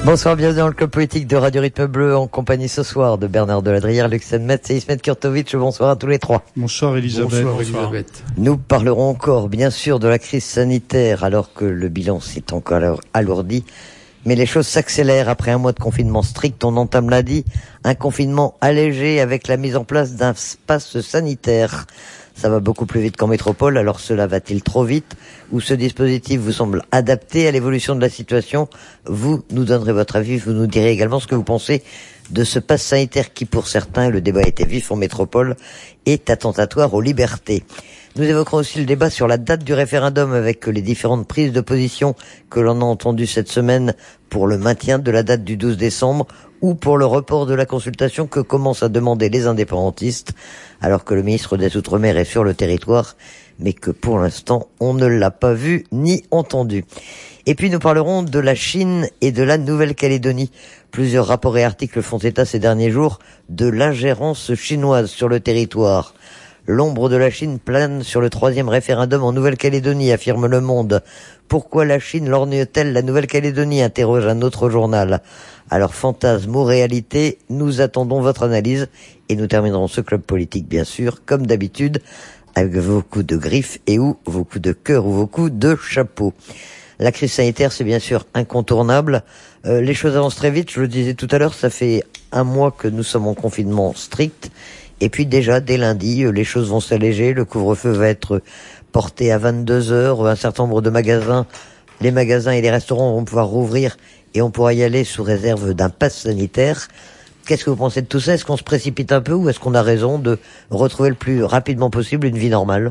Bonsoir, bienvenue dans le club politique de Radio Rythme Bleu en compagnie ce soir de Bernard Deladrière, Luc Senmetz et Ismet Kurtovic. Bonsoir à tous les trois. Bonsoir Elisabeth. Bonsoir Elisabeth. Nous parlerons encore bien sûr de la crise sanitaire alors que le bilan s'est encore alourdi. Mais les choses s'accélèrent après un mois de confinement strict. On entame lundi un confinement allégé avec la mise en place d'un pass sanitaire. Ça va beaucoup plus vite qu'en métropole, alors cela va-t-il trop vite? Ou ce dispositif vous semble adapté à l'évolution de la situation? Vous nous donnerez votre avis, vous nous direz également ce que vous pensez de ce pass sanitaire qui, pour certains, le débat était vif en métropole, est attentatoire aux libertés. Nous évoquerons aussi le débat sur la date du référendum avec les différentes prises de position que l'on a entendues cette semaine pour le maintien de la date du 12 décembre ou pour le report de la consultation que commencent à demander les indépendantistes alors que le ministre des Outre-mer est sur le territoire mais que pour l'instant on ne l'a pas vu ni entendu. Et puis nous parlerons de la Chine et de la Nouvelle-Calédonie. Plusieurs rapports et articles font état ces derniers jours de l'ingérence chinoise sur le territoire. L'ombre de la Chine plane sur le 3e référendum en Nouvelle-Calédonie, affirme Le Monde. Pourquoi la Chine lorgne-t-elle la Nouvelle-Calédonie, interroge un autre journal. Alors, fantasme ou réalité, nous attendons votre analyse et nous terminerons ce club politique, bien sûr, comme d'habitude, avec vos coups de griffes et ou vos coups de cœur ou vos coups de chapeau. La crise sanitaire, c'est bien sûr incontournable. Les choses avancent très vite, je le disais tout à l'heure, ça fait un mois que nous sommes en confinement strict. Et puis déjà, dès lundi, les choses vont s'alléger, le couvre-feu va être porté à 22h, un certain nombre de magasins, les magasins et les restaurants vont pouvoir rouvrir et on pourra y aller sous réserve d'un pass sanitaire. Qu'est-ce que vous pensez de tout ça? Est-ce qu'on se précipite un peu ou est-ce qu'on a raison de retrouver le plus rapidement possible une vie normale?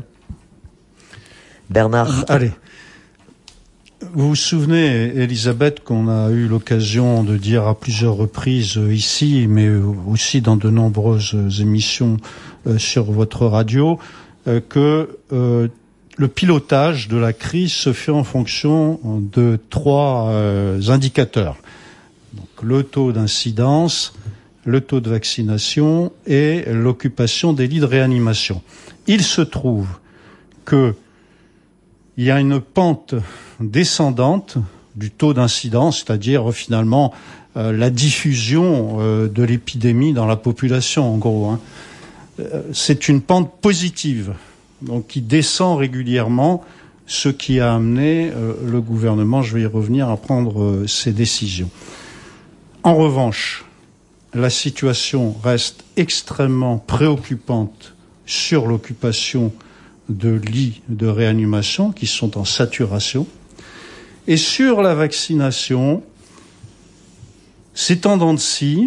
Bernard. Allez. Vous vous souvenez, Elisabeth, qu'on a eu l'occasion de dire à plusieurs reprises ici, mais aussi dans de nombreuses émissions sur votre radio, que le pilotage de la crise se fait en fonction de 3 indicateurs. Donc, le taux d'incidence, le taux de vaccination et l'occupation des lits de réanimation. Il se trouve que il y a une pente descendante du taux d'incidence, c'est-à-dire finalement la diffusion de l'épidémie dans la population, en gros. C'est une pente positive, donc qui descend régulièrement, ce qui a amené le gouvernement, je vais y revenir, à prendre ses décisions. En revanche, la situation reste extrêmement préoccupante sur l'occupation de lits de réanimation qui sont en saturation. Et sur la vaccination, c'est en dents de scie.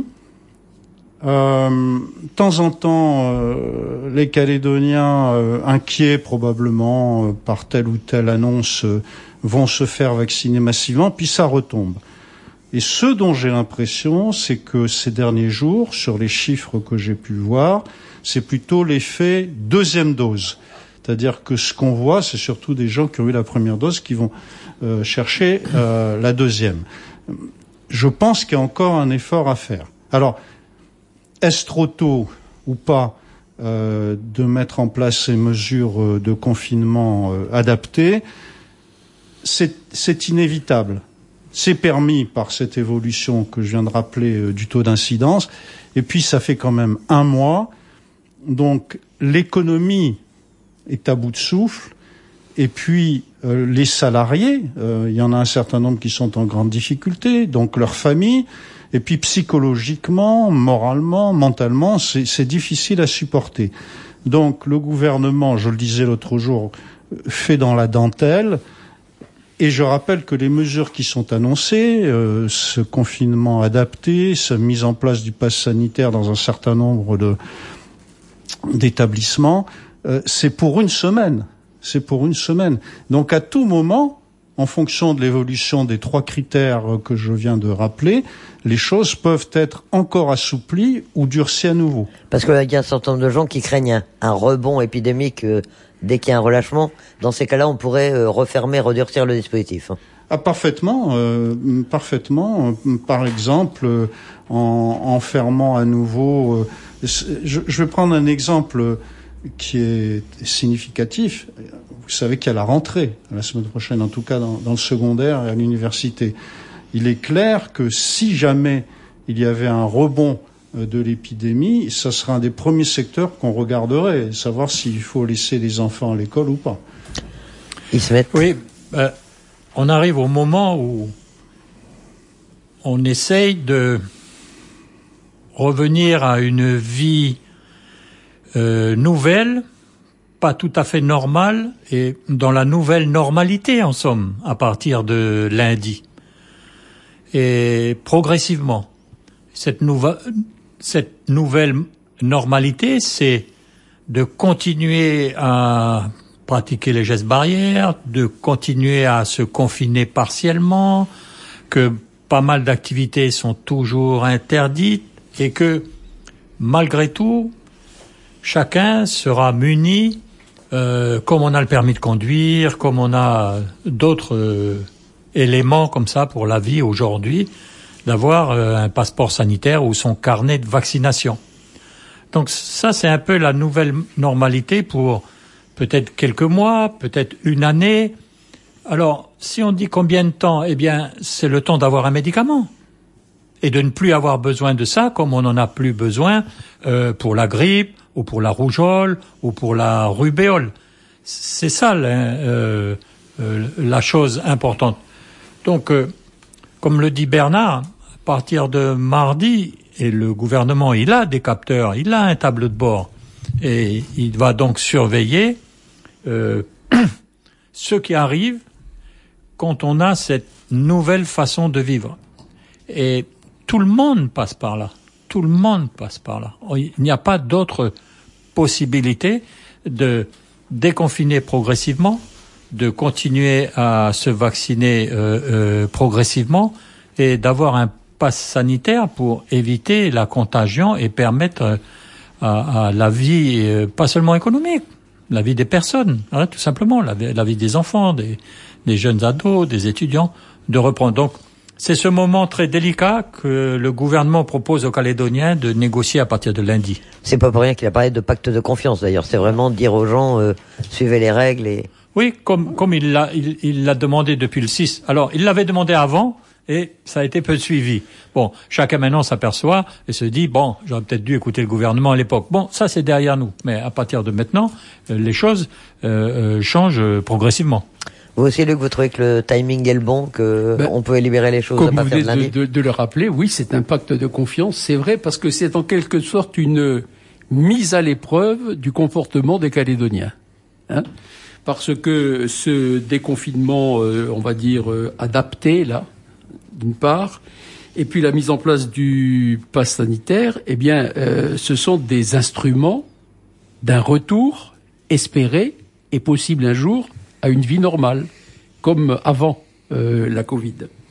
De temps en temps, les Calédoniens, inquiets probablement par telle ou telle annonce, vont se faire vacciner massivement, puis ça retombe. Et ce dont j'ai l'impression, c'est que ces derniers jours, sur les chiffres que j'ai pu voir, c'est plutôt l'effet deuxième dose. C'est-à-dire que ce qu'on voit, c'est surtout des gens qui ont eu la première dose qui vont chercher la deuxième. Je pense qu'il y a encore un effort à faire. Alors, est-ce trop tôt ou pas de mettre en place ces mesures de confinement adaptées? C'est inévitable. C'est permis par cette évolution que je viens de rappeler du taux d'incidence. Et puis, ça fait quand même un mois. Donc, l'économie est à bout de souffle, et puis les salariés, il y en a un certain nombre qui sont en grande difficulté, donc leurs familles, et puis psychologiquement, moralement, mentalement, c'est difficile à supporter. Donc le gouvernement, je le disais l'autre jour, fait dans la dentelle, et je rappelle que les mesures qui sont annoncées, ce confinement adapté, cette mise en place du pass sanitaire dans un certain nombre d'établissements, c'est pour une semaine. C'est pour une semaine. Donc à tout moment, en fonction de l'évolution des 3 critères que je viens de rappeler, les choses peuvent être encore assouplies ou durcies à nouveau. Parce qu'il y a un certain nombre de gens qui craignent un rebond épidémique dès qu'il y a un relâchement. Dans ces cas-là, on pourrait refermer, redurcir le dispositif. Ah, parfaitement. Par exemple, en fermant à nouveau. Je vais prendre un exemple qui est significatif. Vous savez qu'il y a la rentrée la semaine prochaine, en tout cas dans le secondaire et à l'université. il est clair que si jamais il y avait un rebond de l'épidémie, ça sera un des premiers secteurs qu'on regarderait, savoir s'il faut laisser les enfants à l'école ou pas. Ils se mettent. Oui, on arrive au moment où on essaye de revenir à une vie nouvelle, pas tout à fait normale, et dans la nouvelle normalité, en somme, à partir de lundi. Et progressivement, cette nouvelle normalité, c'est de continuer à pratiquer les gestes barrières, de continuer à se confiner partiellement, que pas mal d'activités sont toujours interdites et que, malgré tout, chacun sera muni, comme on a le permis de conduire, comme on a d'autres éléments comme ça pour la vie aujourd'hui, d'avoir un passeport sanitaire ou son carnet de vaccination. Donc ça, c'est un peu la nouvelle normalité pour peut-être quelques mois, peut-être une année. Alors, si on dit combien de temps, eh bien, c'est le temps d'avoir un médicament et de ne plus avoir besoin de ça comme on n'en a plus besoin pour la grippe ou pour la rougeole ou pour la rubéole. C'est ça la chose importante. Donc, comme le dit Bernard, à partir de mardi, et le gouvernement, il a des capteurs, il a un tableau de bord, et il va donc surveiller ce qui arrive quand on a cette nouvelle façon de vivre. Et tout le monde passe par là. Tout le monde passe par là. Il n'y a pas d'autre possibilité de déconfiner progressivement, de continuer à se vacciner progressivement et d'avoir un pass sanitaire pour éviter la contagion et permettre à la vie, pas seulement économique, la vie des personnes, hein, tout simplement, la vie des enfants, des jeunes ados, des étudiants, de reprendre. Donc, c'est ce moment très délicat que le gouvernement propose aux Calédoniens de négocier à partir de lundi. C'est pas pour rien qu'il a parlé de pacte de confiance, d'ailleurs. C'est vraiment dire aux gens, suivez les règles et... Oui, comme il l'a demandé depuis le 6. Alors, il l'avait demandé avant, et ça a été peu suivi. Bon, chacun maintenant s'aperçoit et se dit, bon, j'aurais peut-être dû écouter le gouvernement à l'époque. Bon, ça c'est derrière nous. Mais à partir de maintenant, les choses changent progressivement. Vous aussi, Luc, vous trouvez que le timing est le bon, on peut libérer les choses à partir de lundi? Comme vous venez de le rappeler, oui, c'est un pacte de confiance, c'est vrai, parce que c'est en quelque sorte une mise à l'épreuve du comportement des Calédoniens. Hein, parce que ce déconfinement, on va dire, adapté, là, d'une part, et puis la mise en place du pass sanitaire, eh bien, ce sont des instruments d'un retour espéré et possible un jour à une vie normale, comme avant la Covid.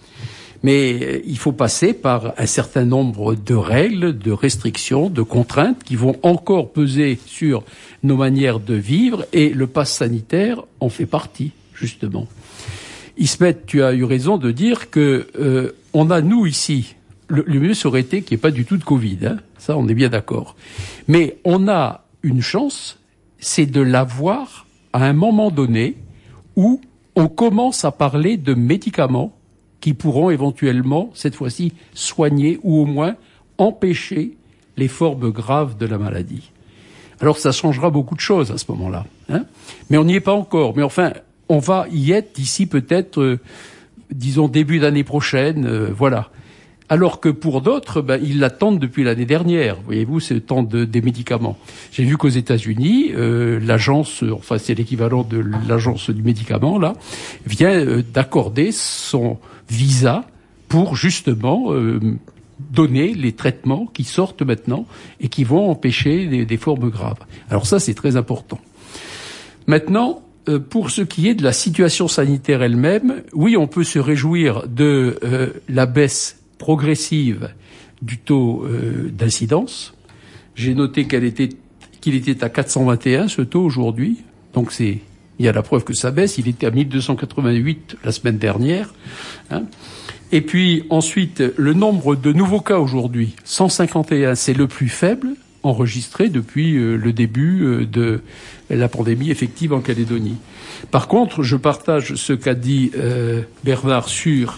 Mais il faut passer par un certain nombre de règles, de restrictions, de contraintes qui vont encore peser sur nos manières de vivre, et le pass sanitaire en fait partie, justement. Ismet, tu as eu raison de dire que on a, nous, ici, le mieux serait été qu'il n'y ait pas du tout de Covid, hein, ça on est bien d'accord. Mais on a une chance, c'est de l'avoir à un moment donné où on commence à parler de médicaments qui pourront éventuellement, cette fois-ci, soigner ou au moins empêcher les formes graves de la maladie. Alors ça changera beaucoup de choses à ce moment-là, hein, mais on n'y est pas encore. Mais enfin, on va y être d'ici peut-être, disons, début d'année prochaine, voilà. Alors que pour d'autres, ils l'attendent depuis l'année dernière. Voyez-vous, ce temps des médicaments. J'ai vu qu'aux États-Unis, l'agence, enfin c'est l'équivalent de l'agence du médicament là, vient d'accorder son visa pour justement donner les traitements qui sortent maintenant et qui vont empêcher des formes graves. Alors ça, c'est très important. Maintenant, pour ce qui est de la situation sanitaire elle-même, oui, on peut se réjouir de la baisse progressive du taux d'incidence. J'ai noté qu'il était à 421, ce taux aujourd'hui. Donc il y a la preuve que ça baisse. Il était à 1288 la semaine dernière. Hein. Et puis ensuite, le nombre de nouveaux cas aujourd'hui, 151, c'est le plus faible enregistré depuis le début de la pandémie effective en Calédonie. Par contre, je partage ce qu'a dit Bernard sur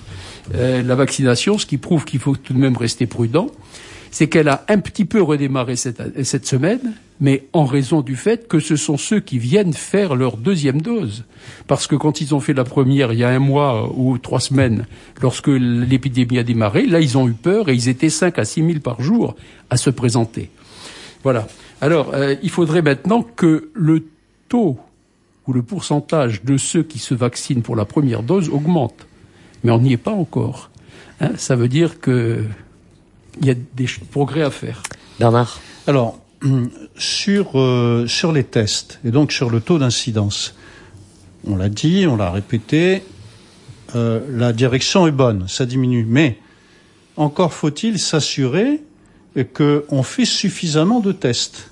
la vaccination, ce qui prouve qu'il faut tout de même rester prudent. C'est qu'elle a un petit peu redémarré cette semaine, mais en raison du fait que ce sont ceux qui viennent faire leur deuxième dose. Parce que quand ils ont fait la première il y a 1 mois ou 3 semaines, lorsque l'épidémie a démarré, là ils ont eu peur et ils étaient 5 à 6 000 par jour à se présenter. Voilà. Alors, il faudrait maintenant que le taux ou le pourcentage de ceux qui se vaccinent pour la première dose augmente. Mais on n'y est pas encore. Ça veut dire que il y a des progrès à faire. Bernard. Alors, sur les tests et donc sur le taux d'incidence, on l'a dit, on l'a répété, la direction est bonne, ça diminue. Mais encore faut-il s'assurer qu'on fait suffisamment de tests.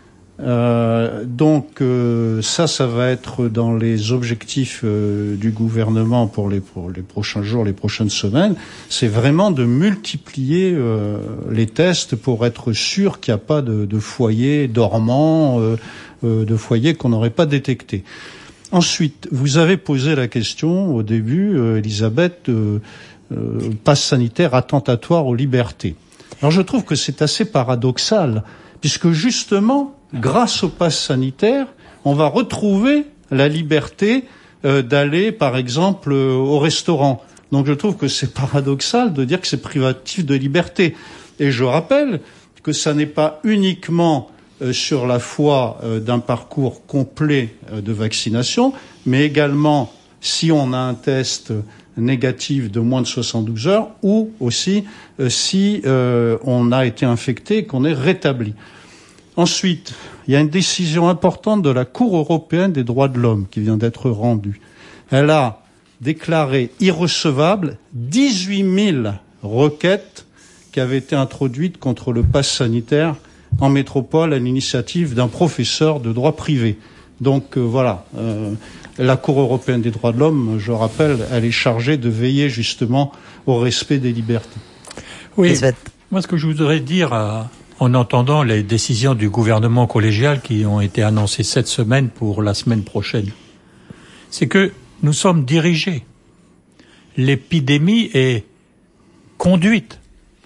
Donc ça va être dans les objectifs du gouvernement pour les prochains jours, les prochaines semaines. C'est vraiment de multiplier les tests pour être sûr qu'il n'y a pas de foyers dormants, de foyers qu'on n'aurait pas détectés. Ensuite, vous avez posé la question au début, Elisabeth, passe sanitaire attentatoire aux libertés. Alors je trouve que c'est assez paradoxal, puisque justement, grâce au pass sanitaire, on va retrouver la liberté d'aller, par exemple, au restaurant. Donc je trouve que c'est paradoxal de dire que c'est privatif de liberté. Et je rappelle que ça n'est pas uniquement sur la foi d'un parcours complet de vaccination, mais également si on a un test négatif de moins de 72 heures ou aussi si on a été infecté et qu'on est rétabli. Ensuite, il y a une décision importante de la Cour européenne des droits de l'homme qui vient d'être rendue. Elle a déclaré irrecevables 18 000 requêtes qui avaient été introduites contre le pass sanitaire en métropole à l'initiative d'un professeur de droit privé. Donc voilà, la Cour européenne des droits de l'homme, je rappelle, elle est chargée de veiller justement au respect des libertés. Oui, moi ce que je voudrais dire en entendant les décisions du gouvernement collégial qui ont été annoncées cette semaine pour la semaine prochaine, c'est que nous sommes dirigés. L'épidémie est conduite.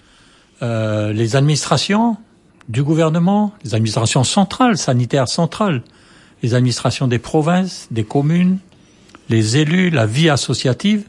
Les administrations du gouvernement, les administrations centrales, sanitaires centrales, les administrations des provinces, des communes, les élus, la vie associative,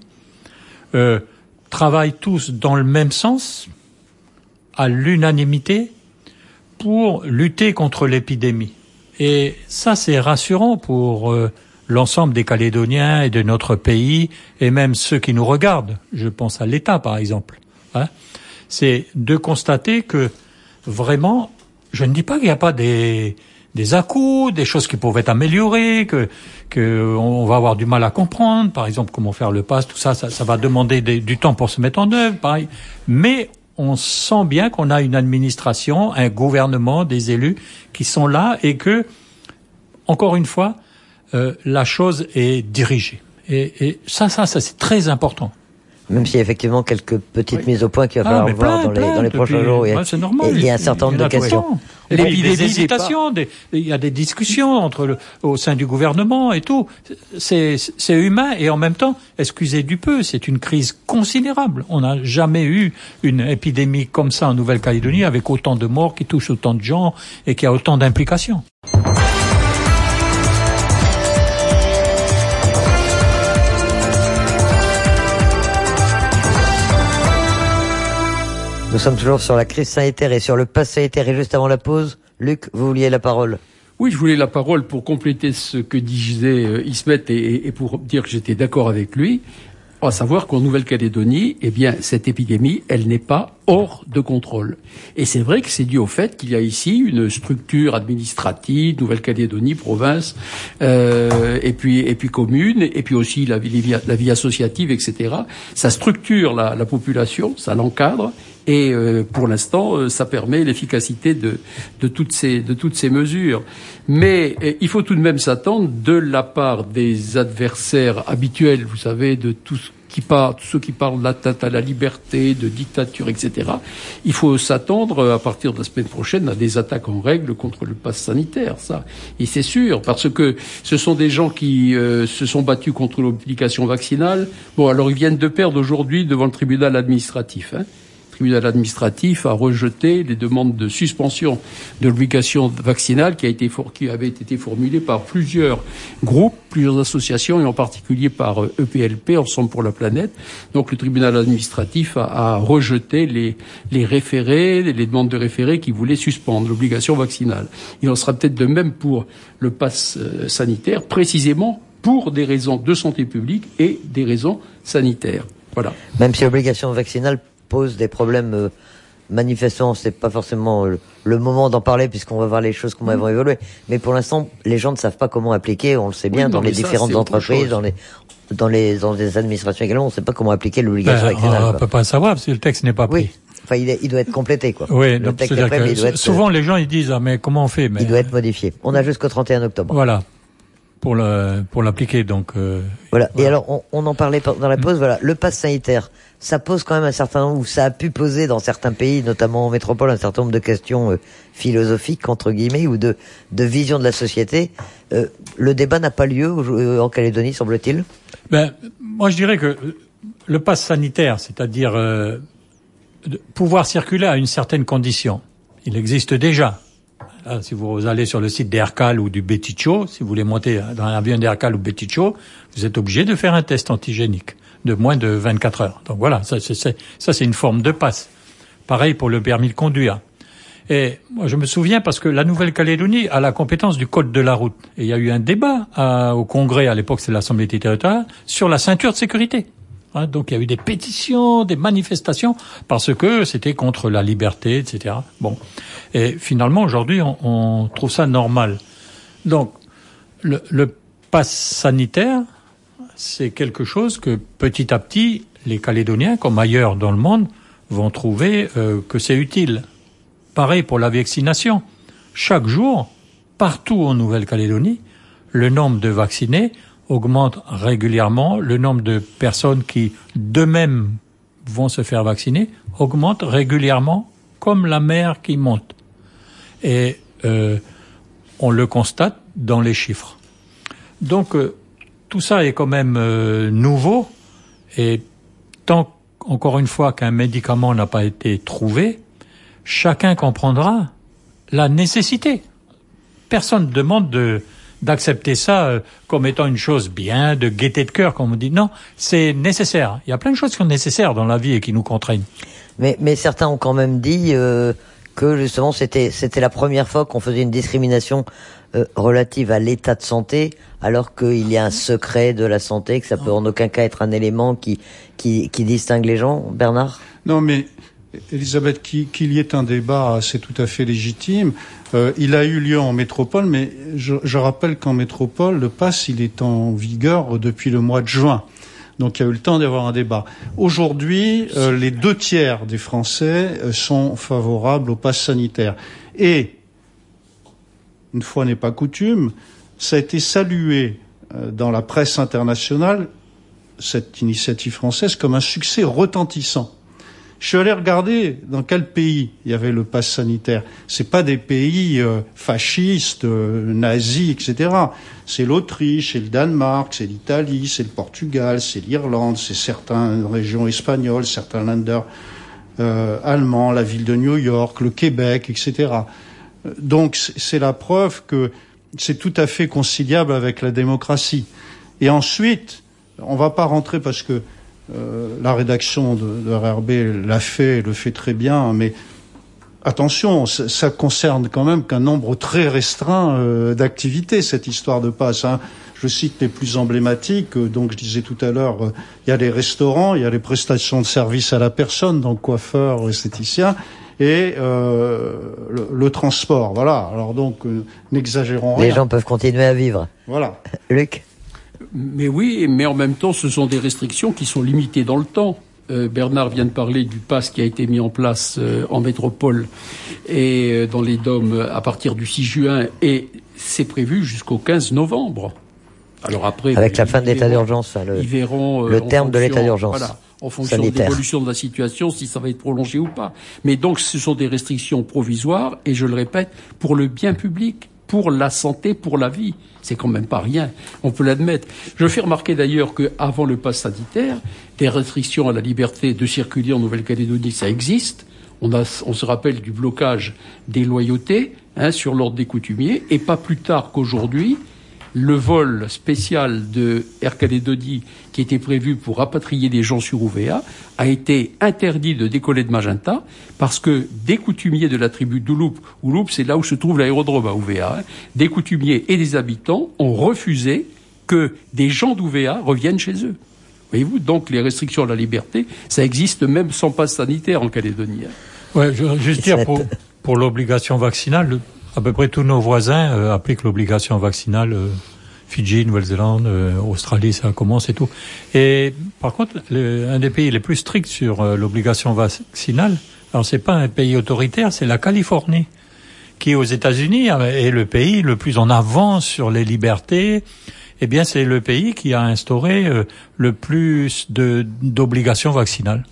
travaillent tous dans le même sens, à l'unanimité, pour lutter contre l'épidémie. Et ça, c'est rassurant pour l'ensemble des Calédoniens et de notre pays, et même ceux qui nous regardent. Je pense à l'État, par exemple. C'est de constater que, vraiment, je ne dis pas qu'il n'y a pas des à-coups, des choses qui peuvent être améliorées, que on va avoir du mal à comprendre, par exemple, comment faire le pass, tout ça, ça va demander du temps pour se mettre en œuvre, pareil. Mais on sent bien qu'on a une administration, un gouvernement, des élus qui sont là et que, encore une fois, la chose est dirigée. Et ça, c'est très important. Même s'il y a effectivement quelques petites mises au point qu'il va falloir voir dans les prochains jours. C'est normal. Il y a un certain nombre de questions. Des hésitations, il y a des discussions au sein du gouvernement et tout. C'est humain et en même temps, excusez du peu, c'est une crise considérable. On n'a jamais eu une épidémie comme ça en Nouvelle-Calédonie avec autant de morts qui touchent autant de gens et qui a autant d'implications. Nous sommes toujours sur la crise sanitaire et sur le pass sanitaire. Et juste avant la pause, Luc, vous vouliez la parole. Oui, je voulais la parole pour compléter ce que disait Ismet et pour dire que j'étais d'accord avec lui. À savoir qu'en Nouvelle-Calédonie, eh bien, cette épidémie, elle n'est pas hors de contrôle. Et c'est vrai que c'est dû au fait qu'il y a ici une structure administrative, Nouvelle-Calédonie, province, et puis commune, et puis aussi la vie associative, etc. Ça structure la population, ça l'encadre, et pour l'instant, ça permet l'efficacité de toutes ces mesures. Mais il faut tout de même s'attendre de la part des adversaires habituels, vous savez, de tout ce tous ceux qui parlent d'atteinte à la liberté, de dictature, etc. Il faut s'attendre, à partir de la semaine prochaine, à des attaques en règle contre le pass sanitaire, ça. Et c'est sûr, parce que ce sont des gens qui se sont battus contre l'obligation vaccinale. Bon, alors ils viennent de perdre aujourd'hui devant le tribunal administratif, hein. Le tribunal administratif a rejeté les demandes de suspension de l'obligation vaccinale qui avait été formulée par plusieurs groupes, plusieurs associations et en particulier par EPLP, Ensemble pour la planète. Donc le tribunal administratif a rejeté les référés, les demandes de référés qui voulaient suspendre l'obligation vaccinale. Il en sera peut-être de même pour le pass sanitaire, précisément pour des raisons de santé publique et des raisons sanitaires. Voilà. Même si l'obligation vaccinale pose des problèmes manifestement, c'est pas forcément le moment d'en parler puisqu'on va voir les choses comment elles vont évoluer. Mais pour l'instant, les gens ne savent pas comment appliquer, on le sait bien, dans les différentes entreprises, dans les administrations également, on ne sait pas comment appliquer l'obligation vaccinale. On ne peut pas savoir parce que le texte n'est pas pris. Oui. Enfin, il doit être complété, quoi. Oui, le texte est prêt, mais il doit être, souvent les gens ils disent mais comment on fait, mais il doit être modifié. On a jusqu'au 31 octobre. Voilà. Pour l'appliquer, donc. Voilà. Et alors, on en parlait dans la pause. Voilà, le pass sanitaire, ça pose quand même un certain nombre, ou ça a pu poser dans certains pays, notamment en métropole, un certain nombre de questions philosophiques entre guillemets ou de vision de la société. Le débat n'a pas lieu en Calédonie, semble-t-il. Moi, je dirais que le pass sanitaire, c'est-à-dire pouvoir circuler à une certaine condition, il existe déjà. Là, si vous allez sur le site d'Aircal ou du Betticho, si vous voulez monter dans un avion d'Aircal ou Betticho, vous êtes obligé de faire un test antigénique de moins de 24 heures. Donc voilà, ça c'est une forme de passe. Pareil pour le permis de conduire. Et moi je me souviens parce que la Nouvelle-Calédonie a la compétence du code de la route. Et il y a eu un débat au Congrès, à l'époque c'est l'Assemblée territoriale, sur la ceinture de sécurité. Donc il y a eu des pétitions, des manifestations, parce que c'était contre la liberté, etc. Bon, et finalement aujourd'hui on trouve ça normal. Donc le pass sanitaire, c'est quelque chose que petit à petit les Calédoniens, comme ailleurs dans le monde, vont trouver que c'est utile. Pareil pour la vaccination. Chaque jour, partout en Nouvelle-Calédonie, le nombre de vaccinés augmente régulièrement, le nombre de personnes qui d'eux-mêmes vont se faire vacciner augmente régulièrement comme la mer qui monte. Et on le constate dans les chiffres. Donc tout ça est quand même nouveau et tant encore une fois qu'un médicament n'a pas été trouvé, chacun comprendra la nécessité. Personne ne demande d'accepter ça comme étant une chose bien, de gaieté de cœur, comme on dit. Non, c'est nécessaire. Il y a plein de choses qui sont nécessaires dans la vie et qui nous contraignent. Mais certains ont quand même dit que justement c'était la première fois qu'on faisait une discrimination relative à l'état de santé, alors qu'il y a un secret de la santé, que ça peut en aucun cas être un élément qui distingue les gens. Bernard ? Non, mais Elisabeth, qu'il y ait un débat, c'est tout à fait légitime. Il a eu lieu en métropole, mais je rappelle qu'en métropole, le pass, il est en vigueur depuis le mois de juin. Donc il y a eu le temps d'avoir un débat. Aujourd'hui, les 2/3 des Français sont favorables au pass sanitaire. Et, une fois n'est pas coutume, ça a été salué dans la presse internationale, cette initiative française, comme un succès retentissant. Je suis allé regarder dans quel pays il y avait le pass sanitaire. C'est pas des pays fascistes, nazis, etc. C'est l'Autriche, c'est le Danemark, c'est l'Italie, c'est le Portugal, c'est l'Irlande, c'est certaines régions espagnoles, certains länder allemands, la ville de New York, le Québec, etc. Donc c'est la preuve que c'est tout à fait conciliable avec la démocratie. Et ensuite, on va pas rentrer parce que la rédaction de RRB l'a fait, le fait très bien, mais attention, ça concerne quand même qu'un nombre très restreint d'activités, cette histoire de passe. Je cite les plus emblématiques. Donc, je disais tout à l'heure, il y a les restaurants, il y a les prestations de services à la personne, donc coiffeurs, esthéticiens, et le transport. Voilà. Alors donc, n'exagérons rien. Les gens peuvent continuer à vivre. Voilà. Luc ? Mais oui, mais en même temps, ce sont des restrictions qui sont limitées dans le temps. Bernard vient de parler du pass qui a été mis en place en métropole et dans les DOM à partir du 6 juin, et c'est prévu jusqu'au 15 novembre. Alors après, avec la fin de l'état d'urgence, ils verront le terme de l'état d'urgence. Voilà, en fonction de sanitaire. l'évolution de la situation, si ça va être prolongé ou pas. Mais donc, ce sont des restrictions provisoires, et je le répète, pour le bien public, pour la santé, pour la vie. C'est quand même pas rien. On peut l'admettre. Je fais remarquer d'ailleurs qu'avant le pass sanitaire, des restrictions à la liberté de circuler en Nouvelle-Calédonie, ça existe. On se rappelle du blocage des loyautés, sur l'ordre des coutumiers, et pas plus tard qu'aujourd'hui, le vol spécial de Air Calédonie qui était prévu pour rapatrier des gens sur Ouvéa a été interdit de décoller de Magenta parce que des coutumiers de la tribu d'Ouloup, c'est là où se trouve l'aérodrome à Ouvéa, des coutumiers et des habitants ont refusé que des gens d'Ouvéa reviennent chez eux. Voyez-vous, donc les restrictions à la liberté, ça existe même sans passe sanitaire en Calédonie. Ouais, je veux juste dire pour l'obligation vaccinale, à peu près tous nos voisins appliquent l'obligation vaccinale. Fidji, Nouvelle-Zélande, Australie, ça commence et tout. Et par contre, un des pays les plus stricts sur l'obligation vaccinale, alors c'est pas un pays autoritaire, c'est la Californie, qui aux États-Unis est le pays le plus en avance sur les libertés. Eh bien, c'est le pays qui a instauré le plus d'obligations vaccinales.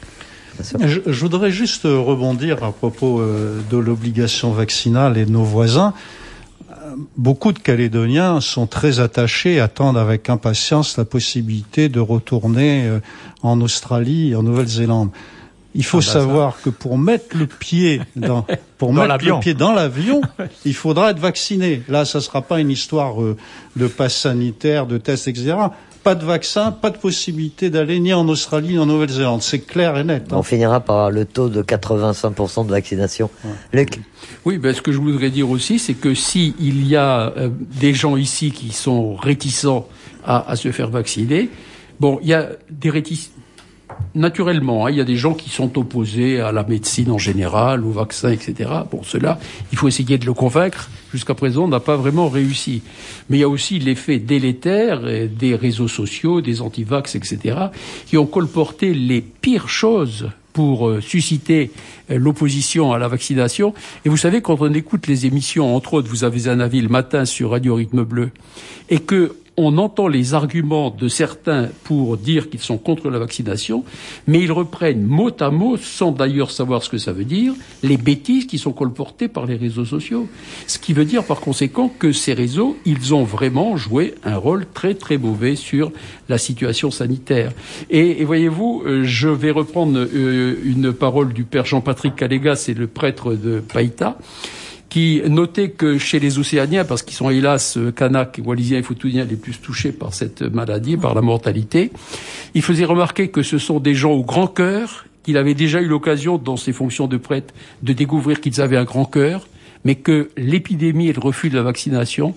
Je voudrais juste rebondir à propos de l'obligation vaccinale et de nos voisins. Beaucoup de Calédoniens sont très attachés, attendent avec impatience la possibilité de retourner en Australie, en Nouvelle-Zélande. Il faut savoir que pour mettre le pied dans l'avion, il faudra être vacciné. Là, ça sera pas une histoire de passe sanitaire, de tests, etc. Pas de vaccin, pas de possibilité d'aller ni en Australie ni en Nouvelle-Zélande. C'est clair et net. On finira par le taux de 85% de vaccination. Ouais. Luc. Oui, ce que je voudrais dire aussi, c'est que si il y a des gens ici qui sont réticents à se faire vacciner, il y a des réticences. Naturellement, il y a des gens qui sont opposés à la médecine en général, au vaccin, etc. Cela, il faut essayer de le convaincre. Jusqu'à présent, on n'a pas vraiment réussi. Mais il y a aussi l'effet délétère des réseaux sociaux, des antivax, etc., qui ont colporté les pires choses pour susciter l'opposition à la vaccination. Et vous savez, quand on écoute les émissions, entre autres, vous avez un avis le matin sur Radio Rythme Bleu, et que on entend les arguments de certains pour dire qu'ils sont contre la vaccination, mais ils reprennent mot à mot, sans d'ailleurs savoir ce que ça veut dire, les bêtises qui sont colportées par les réseaux sociaux. Ce qui veut dire par conséquent que ces réseaux, ils ont vraiment joué un rôle très très mauvais sur la situation sanitaire. Et voyez-vous, je vais reprendre une parole du père Jean-Patrick Caléga, c'est le prêtre de Païta, qui notait que chez les Océaniens, parce qu'ils sont hélas Kanaks, Wallisiens et Futuniens les plus touchés par cette maladie, par la mortalité, il faisait remarquer que ce sont des gens au grand cœur, qu'il avait déjà eu l'occasion, dans ses fonctions de prêtre, de découvrir qu'ils avaient un grand cœur, mais que l'épidémie et le refus de la vaccination,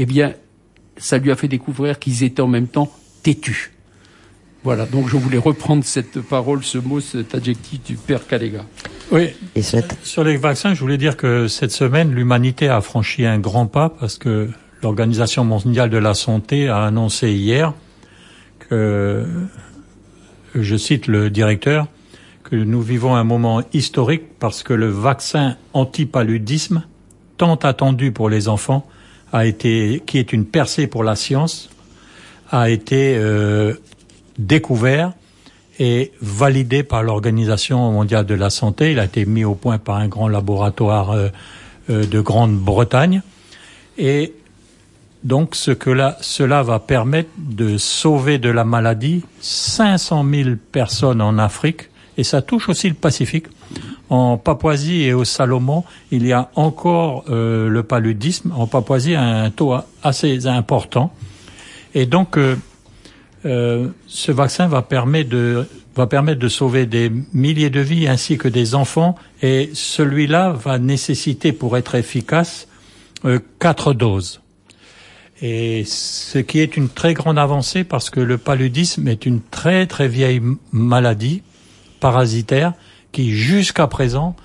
ça lui a fait découvrir qu'ils étaient en même temps têtus. Voilà, donc je voulais reprendre cette parole, ce mot, cet adjectif du père Caléga. Oui, sur les vaccins, je voulais dire que cette semaine, l'humanité a franchi un grand pas parce que l'Organisation mondiale de la santé a annoncé hier que, je cite le directeur, que nous vivons un moment historique parce que le vaccin anti-paludisme, tant attendu pour les enfants, qui est une percée pour la science, a été découvert et validé par l'Organisation mondiale de la santé. Il a été mis au point par un grand laboratoire de Grande-Bretagne. Et donc cela va permettre de sauver de la maladie 500 000 personnes en Afrique, et ça touche aussi le Pacifique. En Papouasie et au Salomon, il y a encore le paludisme. En Papouasie, un taux assez important. Et donc ce vaccin va permettre de sauver des milliers de vies ainsi que des enfants, et celui-là va nécessiter, pour être efficace, 4 doses. Et ce qui est une très grande avancée parce que le paludisme est une très très vieille maladie parasitaire qui jusqu'à présent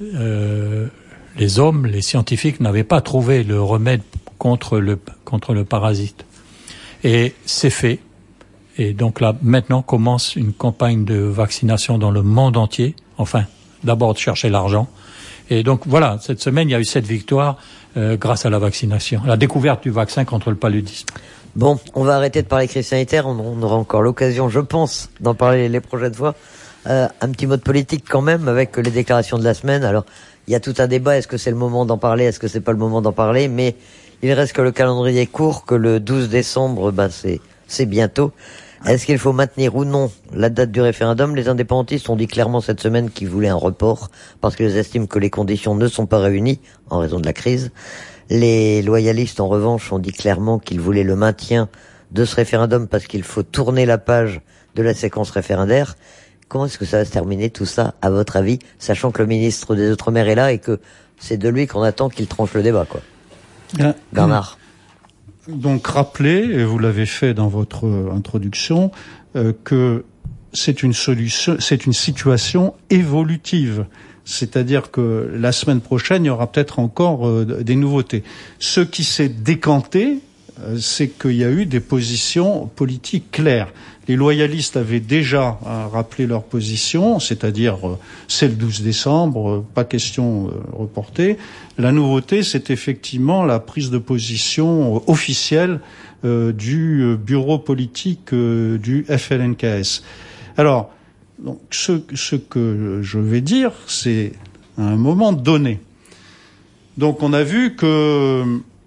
les hommes, les scientifiques n'avaient pas trouvé le remède contre le parasite. Et c'est fait. Et donc là, maintenant commence une campagne de vaccination dans le monde entier. Enfin, d'abord de chercher l'argent. Et donc voilà, cette semaine, il y a eu cette victoire grâce à la vaccination, la découverte du vaccin contre le paludisme. Bon, on va arrêter de parler crise sanitaire, on aura encore l'occasion, je pense, d'en parler les prochaines fois. Un petit mot de politique quand même, avec les déclarations de la semaine. Alors, il y a tout un débat, est-ce que c'est le moment d'en parler, est-ce que c'est pas le moment d'en parler, mais il reste que le calendrier court, que le 12 décembre, c'est bientôt. Est-ce qu'il faut maintenir ou non la date du référendum? Les indépendantistes ont dit clairement cette semaine qu'ils voulaient un report, parce qu'ils estiment que les conditions ne sont pas réunies, en raison de la crise. Les loyalistes, en revanche, ont dit clairement qu'ils voulaient le maintien de ce référendum parce qu'il faut tourner la page de la séquence référendaire. Comment est-ce que ça va se terminer tout ça, à votre avis, sachant que le ministre des Outre-mer est là et que c'est de lui qu'on attend qu'il tranche le débat, quoi. Bernard. Donc rappelez, et vous l'avez fait dans votre introduction, que c'est une situation évolutive. C'est-à-dire que la semaine prochaine, il y aura peut-être encore des nouveautés. Ce qui s'est décanté, c'est qu'il y a eu des positions politiques claires. Les loyalistes avaient déjà rappelé leur position, c'est-à-dire c'est le 12 décembre, pas question reportée. La nouveauté, c'est effectivement la prise de position officielle du bureau politique du FLNKS. Alors, donc, ce que je vais dire, c'est à un moment donné. Donc, on a vu que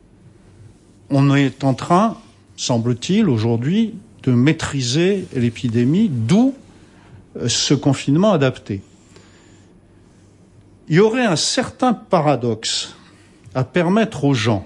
on est en train, semble-t-il, aujourd'hui, de maîtriser l'épidémie, d'où ce confinement adapté. Il y aurait un certain paradoxe à permettre aux gens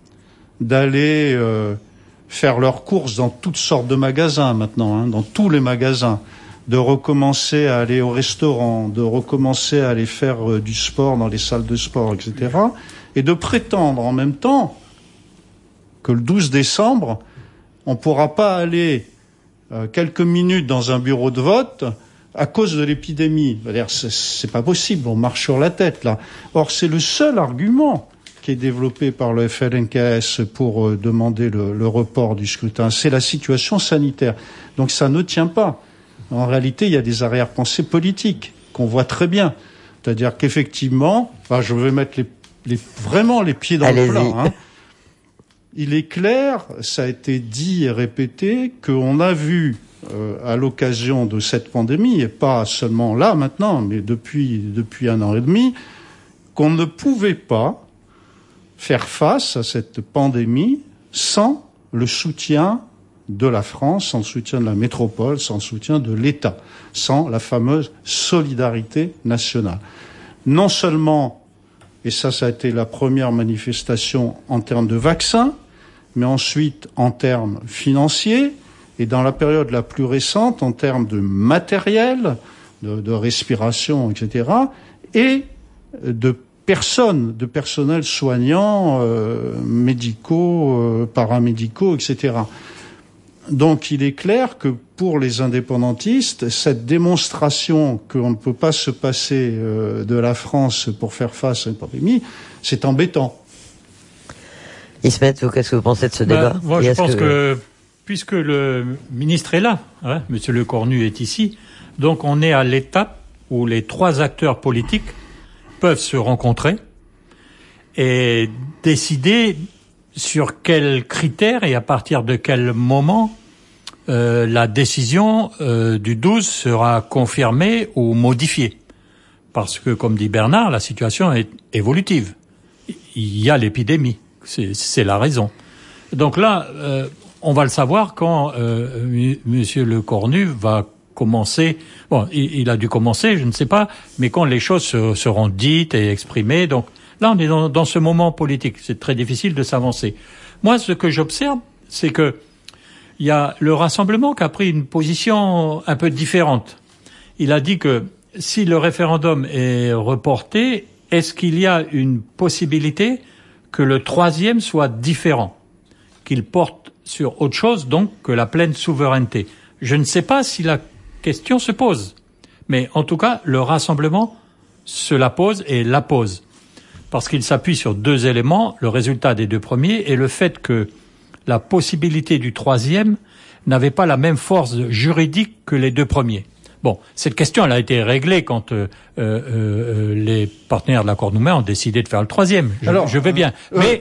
d'aller faire leurs courses dans toutes sortes de magasins maintenant, dans tous les magasins, de recommencer à aller au restaurant, de recommencer à aller faire du sport dans les salles de sport, etc., et de prétendre en même temps que le 12 décembre, on ne pourra pas aller quelques minutes dans un bureau de vote à cause de l'épidémie. C'est pas possible, on marche sur la tête, là. Or, c'est le seul argument qui est développé par le FLNKS pour demander le report du scrutin. C'est la situation sanitaire. Donc ça ne tient pas. En réalité, il y a des arrière-pensées politiques qu'on voit très bien. C'est-à-dire qu'effectivement, je vais mettre vraiment les pieds dans le plat. Il est clair, ça a été dit et répété, qu'on a vu à l'occasion de cette pandémie, et pas seulement là maintenant, mais depuis 1 an et demi, qu'on ne pouvait pas faire face à cette pandémie sans le soutien de la France, sans le soutien de la métropole, sans le soutien de l'État, sans la fameuse solidarité nationale. Non seulement, et ça a été la première manifestation en termes de vaccins, mais ensuite en termes financiers, et dans la période la plus récente, en termes de matériel, de respiration, etc., et de personnels soignants, médicaux, paramédicaux, etc. Donc il est clair que pour les indépendantistes, cette démonstration qu'on ne peut pas se passer de la France pour faire face à une pandémie, c'est embêtant. Ismet, qu'est-ce que vous pensez de ce débat? Moi, je pense que puisque le ministre est là, Monsieur Le Cornu est ici, donc on est à l'étape où les 3 acteurs politiques peuvent se rencontrer et décider sur quels critères et à partir de quel moment la décision du 12 sera confirmée ou modifiée. Parce que, comme dit Bernard, la situation est évolutive. Il y a l'épidémie, c'est la raison. Donc là, on va le savoir quand Monsieur Le Cornu va commencer. Bon, il a dû commencer, je ne sais pas, mais quand les choses seront dites et exprimées. Donc là, on est dans ce moment politique. C'est très difficile de s'avancer. Moi, ce que j'observe, c'est que il y a le Rassemblement qui a pris une position un peu différente. Il a dit que si le référendum est reporté, est-ce qu'il y a une possibilité que le 3e soit différent, qu'il porte sur autre chose, donc que la pleine souveraineté? Je ne sais pas si la question se pose, mais en tout cas, le Rassemblement se la pose et la pose. Parce qu'il s'appuie sur 2 éléments, le résultat des 2 premiers et le fait que la possibilité du 3e n'avait pas la même force juridique que les 2 premiers. Bon, cette question, elle a été réglée quand les partenaires de l'accord Nouméa ont décidé de faire le 3e. Je vais bien. Mais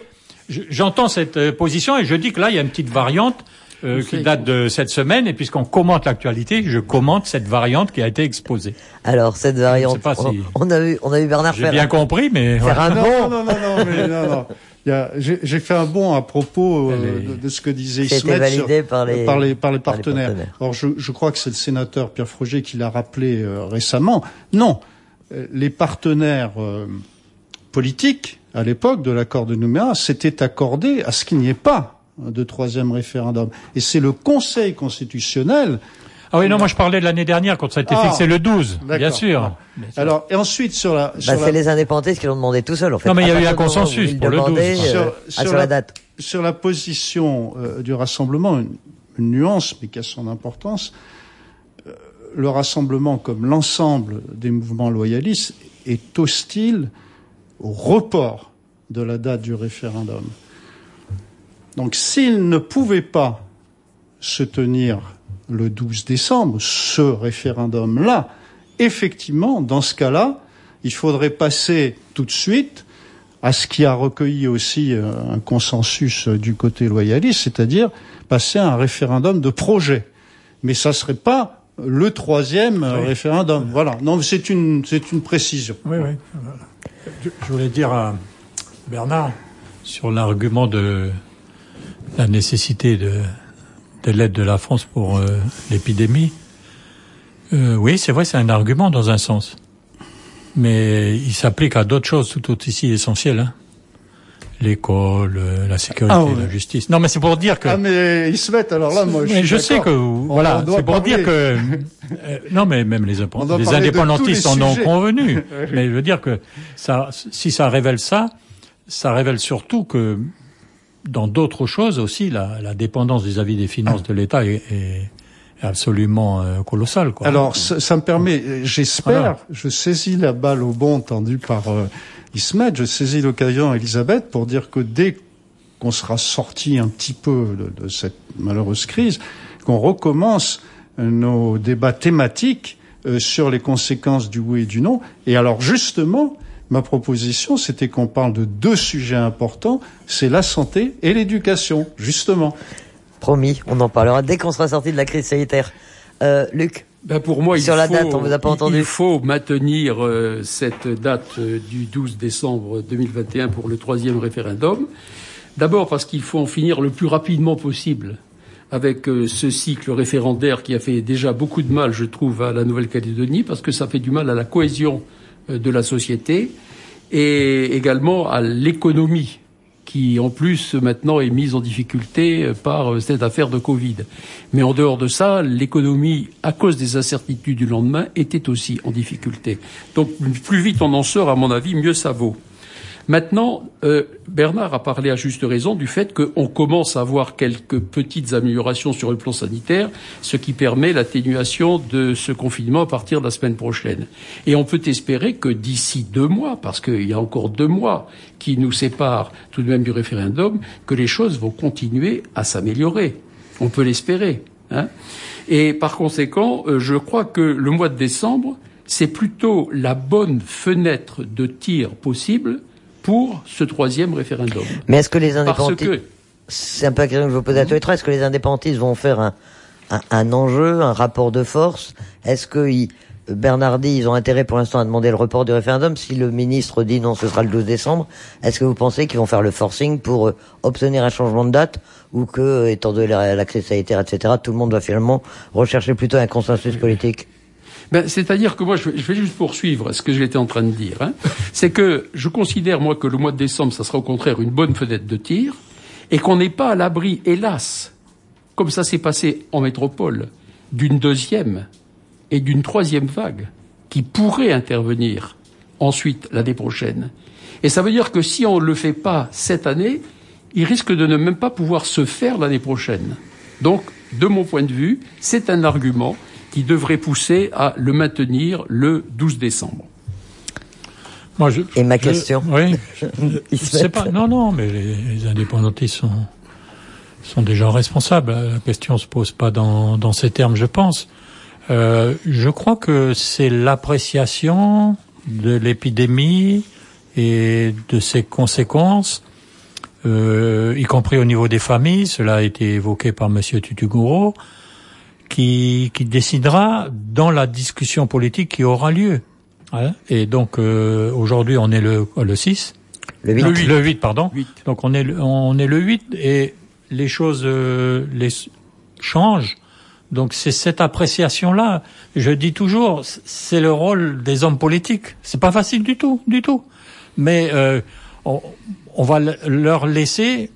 j'entends cette position et je dis que là, il y a une petite variante qui date de cette semaine, et puisqu'on commente l'actualité, je commente cette variante qui a été exposée. Alors, cette variante, on a vu Bernard J'ai bien compris, mais... faire un bond. Non. J'ai fait un bond à propos de ce que disait Ismet validé par les partenaires. Or, je crois que c'est le sénateur Pierre Frogier qui l'a rappelé récemment. Non, les partenaires politiques, à l'époque de l'accord de Nouméa, s'étaient accordés à ce qu'il n'y ait pas de troisième référendum. Et c'est le Conseil constitutionnel... Ah oui, non, moi je parlais de l'année dernière quand ça a été fixé le 12, bien sûr. Alors, et ensuite sur c'est les indépendantistes qui l'ont demandé tout seuls, en fait. Non, mais il y a eu un consensus pour le 12. Sur la date. Sur la position du Rassemblement, une nuance, mais qui a son importance, le Rassemblement, comme l'ensemble des mouvements loyalistes, est hostile au report de la date du référendum. Donc, s'il ne pouvait pas se tenir le 12 décembre, ce référendum-là, effectivement, dans ce cas-là, il faudrait passer tout de suite à ce qui a recueilli aussi un consensus du côté loyaliste, c'est-à-dire passer à un référendum de projet. Mais ça serait pas le troisième référendum. Voilà. Non, c'est une précision. Oui. Je voulais dire à Bernard, sur l'argument de la nécessité de l'aide de la France pour l'épidémie. Oui, c'est vrai, c'est un argument dans un sens. Mais il s'applique à d'autres choses tout aussi essentielles. Hein. L'école, la sécurité, la justice. Non, mais c'est pour dire que... Ah, mais ils se mettent, alors là, moi, je sais que... Voilà, c'est pour dire que... non, mais même les indépendantistes en ont convenu. Mais je veux dire que si ça révèle ça révèle surtout que dans d'autres choses aussi, la dépendance vis-à-vis des finances de l'État est absolument colossale, quoi. Alors, ça me permet, j'espère, je saisis la balle au bond tendue par Ismet, je saisis l'occasion, Elisabeth, pour dire que dès qu'on sera sorti un petit peu de cette malheureuse crise, qu'on recommence nos débats thématiques sur les conséquences du oui et du non. Et alors, justement, ma proposition, c'était qu'on parle de deux sujets importants, c'est la santé et l'éducation, justement. Promis, on en parlera dès qu'on sera sorti de la crise sanitaire. Luc, pour moi, sur la date, on vous a pas entendu. Il faut maintenir cette date du 12 décembre 2021 pour le troisième référendum. D'abord parce qu'il faut en finir le plus rapidement possible avec ce cycle référendaire qui a fait déjà beaucoup de mal, je trouve, à la Nouvelle-Calédonie, parce que ça fait du mal à la cohésion de la société et également à l'économie qui, en plus, maintenant est mise en difficulté par cette affaire de Covid. Mais en dehors de ça, l'économie, à cause des incertitudes du lendemain, était aussi en difficulté. Donc, plus vite on en sort, à mon avis, mieux ça vaut. Maintenant, Bernard a parlé à juste raison du fait qu'on commence à avoir quelques petites améliorations sur le plan sanitaire, ce qui permet l'atténuation de ce confinement à partir de la semaine prochaine. Et on peut espérer que d'ici 2 mois, parce qu'il y a encore 2 mois qui nous séparent tout de même du référendum, que les choses vont continuer à s'améliorer. On peut l'espérer. Hein. Et par conséquent, je crois que le mois de décembre, c'est plutôt la bonne fenêtre de tir possible pour ce troisième référendum. Mais est-ce que les indépendantistes, c'est un peu la question que je vous pose à tous les trois, est-ce que les indépendantistes vont faire un enjeu, un rapport de force? Est-ce que Bernard dit, ils ont intérêt pour l'instant à demander le report du référendum? Si le ministre dit non, ce sera le 12 décembre, est-ce que vous pensez qu'ils vont faire le forcing pour obtenir un changement de date, ou que, étant donné la crise sanitaire, etc., tout le monde va finalement rechercher plutôt un consensus politique? C'est-à-dire que moi, je vais juste poursuivre ce que j'étais en train de dire. Hein. C'est que je considère, moi, que le mois de décembre, ça sera au contraire une bonne fenêtre de tir, et qu'on n'est pas à l'abri, hélas, comme ça s'est passé en métropole, d'une deuxième et d'une troisième vague qui pourrait intervenir ensuite l'année prochaine. Et ça veut dire que si on ne le fait pas cette année, il risque de ne même pas pouvoir se faire l'année prochaine. Donc, de mon point de vue, c'est un argument qui devrait pousser à le maintenir le 12 décembre. Et ma question. Oui. C'est pas, non, mais les indépendantistes sont déjà responsables. La question se pose pas dans ces termes, je pense. Je crois que c'est l'appréciation de l'épidémie et de ses conséquences y compris au niveau des familles, cela a été évoqué par Monsieur Tutuguro, qui décidera dans la discussion politique qui aura lieu. Hein. Et donc aujourd'hui on est le 6. Le 8, pardon. 8. Donc on est le 8 et les choses changent. Donc c'est cette appréciation-là. Je dis toujours, c'est le rôle des hommes politiques. C'est pas facile du tout. Mais on va leur laisser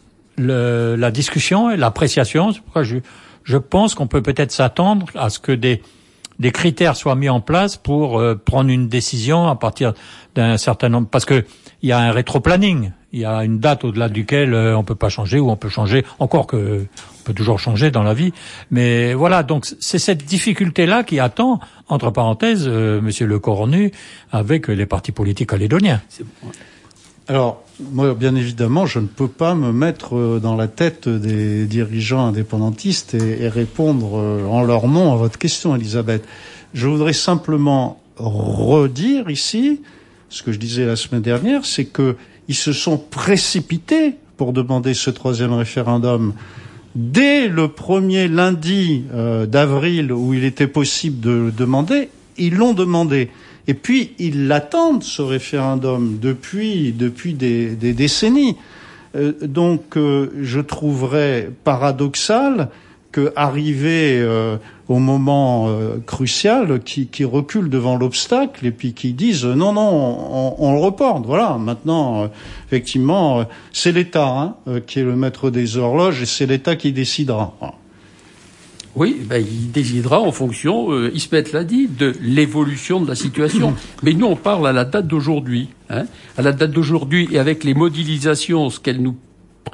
la discussion et l'appréciation. C'est pourquoi je pense qu'on peut peut-être s'attendre à ce que des critères soient mis en place pour prendre une décision à partir d'un certain nombre. Parce que il y a un rétro-planning. Il y a une date au-delà duquel on peut pas changer ou on peut changer. Encore que on peut toujours changer dans la vie. Mais voilà, donc c'est cette difficulté-là qui attend, entre parenthèses, Monsieur Le Cornu, avec les partis politiques calédoniens. Alors, moi, bien évidemment, je ne peux pas me mettre dans la tête des dirigeants indépendantistes et répondre en leur nom à votre question, Elisabeth. Je voudrais simplement redire ici ce que je disais la semaine dernière, c'est que ils se sont précipités pour demander ce troisième référendum dès le premier lundi d'avril où il était possible de le demander. Ils l'ont demandé. Et puis, ils l'attendent, ce référendum, depuis des décennies. Donc, je trouverais paradoxal qu'arrivé au moment crucial, qui recule devant l'obstacle et puis qui disent non, on le reporte. Voilà, maintenant, effectivement, c'est l'État qui est le maître des horloges et c'est l'État qui décidera. Voilà. Oui, il décidera en fonction, Ismet l'a dit, de l'évolution de la situation. Mais nous, on parle à la date d'aujourd'hui. À la date d'aujourd'hui, et avec les modélisations, ce qu'elles nous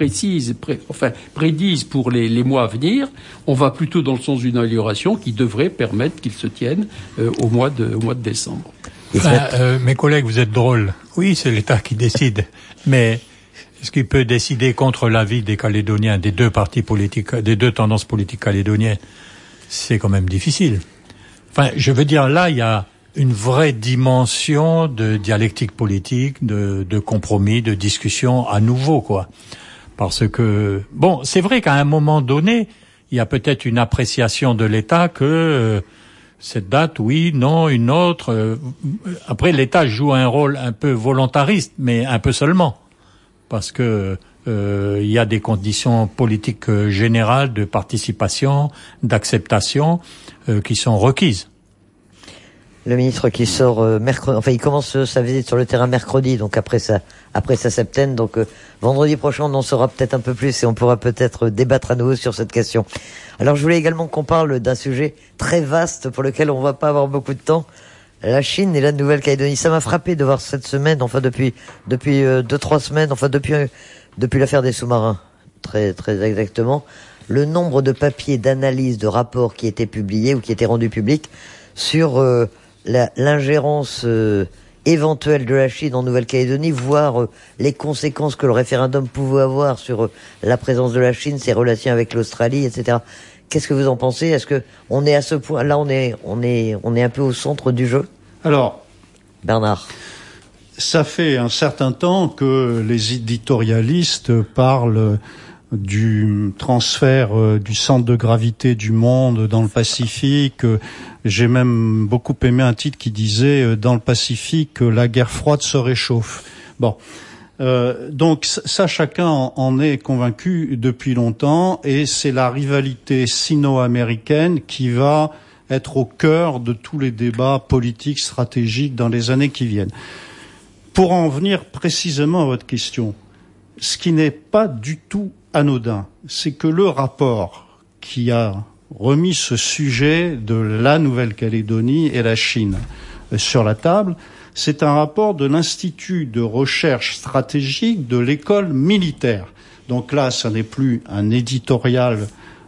prédisent pour les mois à venir, on va plutôt dans le sens d'une amélioration qui devrait permettre qu'il se tienne au mois de décembre. Mes collègues, vous êtes drôles. Oui, c'est l'État qui décide. Mais est-ce qu'il peut décider contre l'avis des Calédoniens, des deux partis politiques, des deux tendances politiques calédoniennes? C'est quand même difficile. Enfin, je veux dire, là, il y a une vraie dimension de dialectique politique, de compromis, de discussion à nouveau, quoi. Parce que, bon, c'est vrai qu'à un moment donné, il y a peut-être une appréciation de l'État que cette date, oui, non, une autre. Après, l'État joue un rôle un peu volontariste, mais un peu seulement. Parce que il y a des conditions politiques générales de participation, d'acceptation qui sont requises. Le ministre qui sort mercredi, enfin il commence sa visite sur le terrain mercredi, donc après sa septaine, donc vendredi prochain on en saura peut-être un peu plus et on pourra peut-être débattre à nouveau sur cette question. Alors je voulais également qu'on parle d'un sujet très vaste pour lequel on va pas avoir beaucoup de temps. La Chine et la Nouvelle-Calédonie. Ça m'a frappé de voir cette semaine, enfin depuis 2-3 semaines, enfin depuis l'affaire des sous-marins, très très exactement, le nombre de papiers d'analyse, de rapports qui étaient publiés ou qui étaient rendus publics sur l'ingérence éventuelle de la Chine en Nouvelle-Calédonie, voire les conséquences que le référendum pouvait avoir sur la présence de la Chine, ses relations avec l'Australie, etc. Qu'est-ce que vous en pensez? Est-ce que on est à ce point là, on est un peu au centre du jeu? Alors, Bernard, ça fait un certain temps que les éditorialistes parlent du transfert du centre de gravité du monde dans le Pacifique. J'ai même beaucoup aimé un titre qui disait dans le Pacifique la guerre froide se réchauffe. Bon. Donc ça, chacun en est convaincu depuis longtemps, et c'est la rivalité sino-américaine qui va être au cœur de tous les débats politiques, stratégiques dans les années qui viennent. Pour en venir précisément à votre question, ce qui n'est pas du tout anodin, c'est que le rapport qui a remis ce sujet de la Nouvelle-Calédonie et la Chine sur la table, c'est un rapport de l'Institut de recherche stratégique de l'école militaire. Donc là, ça n'est plus un éditorial.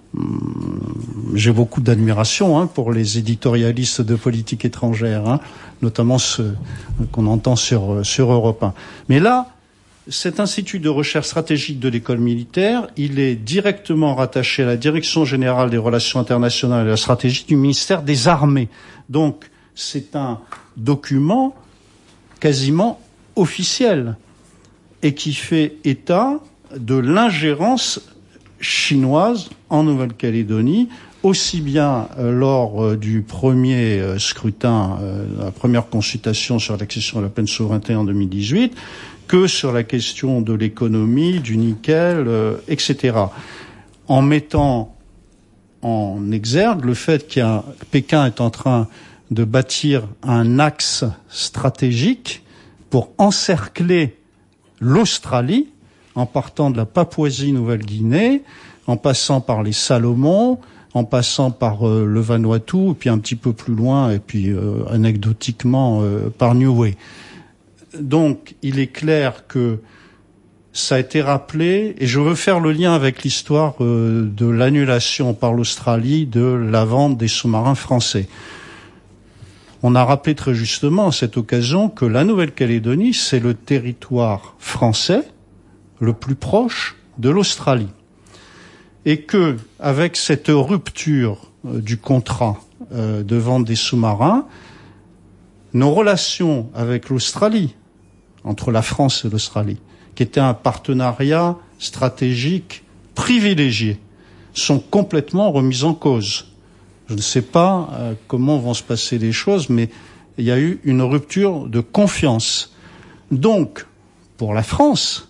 J'ai beaucoup d'admiration pour les éditorialistes de politique étrangère, notamment ceux qu'on entend sur Europe 1. Mais là, cet Institut de recherche stratégique de l'école militaire, il est directement rattaché à la Direction générale des relations internationales et de la stratégie du ministère des Armées. Donc, c'est un document quasiment officiel et qui fait état de l'ingérence chinoise en Nouvelle-Calédonie, aussi bien lors du premier scrutin, la première consultation sur l'accession à la pleine souveraineté en 2018, que sur la question de l'économie, du nickel, etc. En mettant en exergue le fait que Pékin est en train de bâtir un axe stratégique pour encercler l'Australie, en partant de la Papouasie-Nouvelle-Guinée, en passant par les Salomon, en passant par le Vanuatu, et puis un petit peu plus loin, et puis anecdotiquement par Niue. Donc, il est clair que ça a été rappelé, et je veux faire le lien avec l'histoire de l'annulation par l'Australie de la vente des sous-marins français. On a rappelé très justement à cette occasion que la Nouvelle-Calédonie, c'est le territoire français le plus proche de l'Australie. Et que, avec cette rupture du contrat de vente des sous-marins, nos relations avec l'Australie, entre la France et l'Australie, qui était un partenariat stratégique privilégié, sont complètement remises en cause. Je ne sais pas comment vont se passer les choses, mais il y a eu une rupture de confiance. Donc, pour la France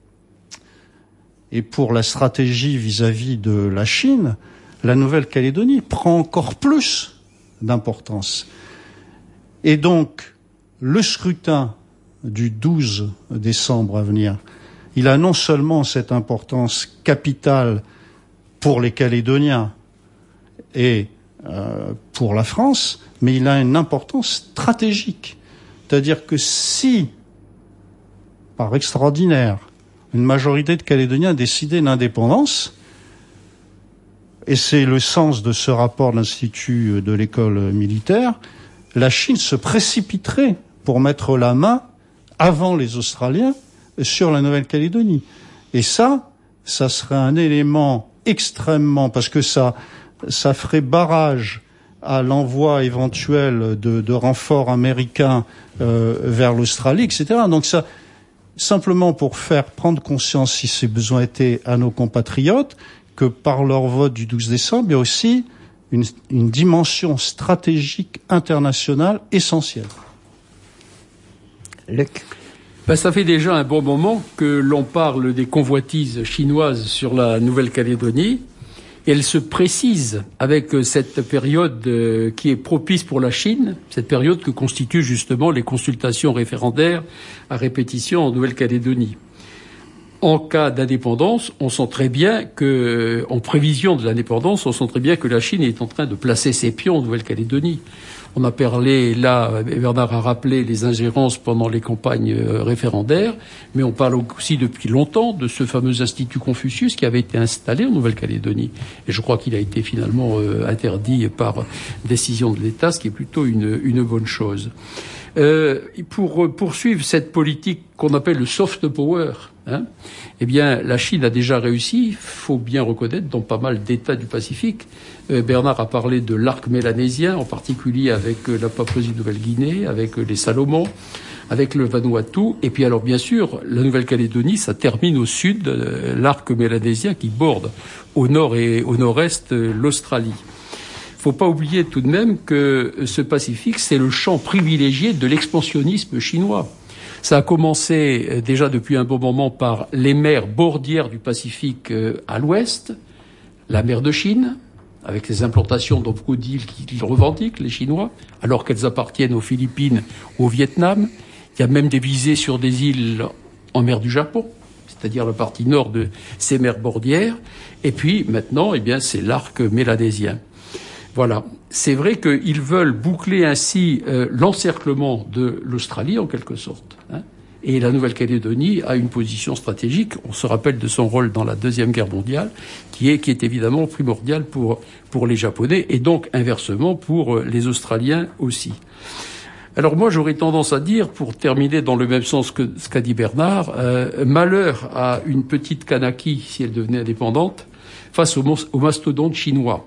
et pour la stratégie vis-à-vis de la Chine, la Nouvelle-Calédonie prend encore plus d'importance. Et donc, le scrutin du 12 décembre à venir, il a non seulement cette importance capitale pour les Calédoniens et pour la France, mais il a une importance stratégique. C'est-à-dire que si, par extraordinaire, une majorité de Calédoniens décidait l'indépendance, et c'est le sens de ce rapport de l'Institut de l'école militaire, la Chine se précipiterait pour mettre la main, avant les Australiens, sur la Nouvelle-Calédonie. Et ça serait un élément extrêmement, parce que ça ferait barrage à l'envoi éventuel de renforts américains vers l'Australie, etc. Donc ça, simplement pour faire prendre conscience, si ces besoins étaient à nos compatriotes, que par leur vote du 12 décembre, il y a aussi une dimension stratégique internationale essentielle. Luc. Ça fait déjà un bon moment que l'on parle des convoitises chinoises sur la Nouvelle-Calédonie. Et elle se précise avec cette période qui est propice pour la Chine, cette période que constituent justement les consultations référendaires à répétition en Nouvelle-Calédonie. En cas d'indépendance, on sent très bien que, en prévision de l'indépendance, on sent très bien que la Chine est en train de placer ses pions en Nouvelle-Calédonie. On a parlé, là, Bernard a rappelé les ingérences pendant les campagnes référendaires, mais on parle aussi depuis longtemps de ce fameux Institut Confucius qui avait été installé en Nouvelle-Calédonie. Et je crois qu'il a été finalement interdit par décision de l'État, ce qui est plutôt une bonne chose. Pour poursuivre cette politique qu'on appelle le soft power, eh bien, la Chine a déjà réussi, faut bien reconnaître, dans pas mal d'États du Pacifique. Bernard a parlé de l'arc mélanésien, en particulier avec la Papouasie-Nouvelle-Guinée, avec les Salomon, avec le Vanuatu. Et puis alors, bien sûr, la Nouvelle-Calédonie, ça termine au sud, l'arc mélanésien qui borde au nord et au nord-est l'Australie. Faut pas oublier tout de même que ce Pacifique, c'est le champ privilégié de l'expansionnisme chinois. Ça a commencé déjà depuis un bon moment par les mers bordières du Pacifique à l'ouest, la mer de Chine, avec les implantations dans beaucoup d'îles qu'ils revendiquent, les Chinois, alors qu'elles appartiennent aux Philippines ou au Vietnam. Il y a même des visées sur des îles en mer du Japon, c'est-à-dire la partie nord de ces mers bordières. Et puis maintenant, eh bien, c'est l'arc mélanésien. Voilà. C'est vrai qu'ils veulent boucler ainsi l'encerclement de l'Australie, en quelque sorte. Et la Nouvelle-Calédonie a une position stratégique. On se rappelle de son rôle dans la Deuxième Guerre mondiale, qui est évidemment primordial pour les Japonais, et donc inversement pour les Australiens aussi. Alors moi, j'aurais tendance à dire, pour terminer dans le même sens que ce qu'a dit Bernard, malheur à une petite Kanaki, si elle devenait indépendante, face au mastodonte chinois.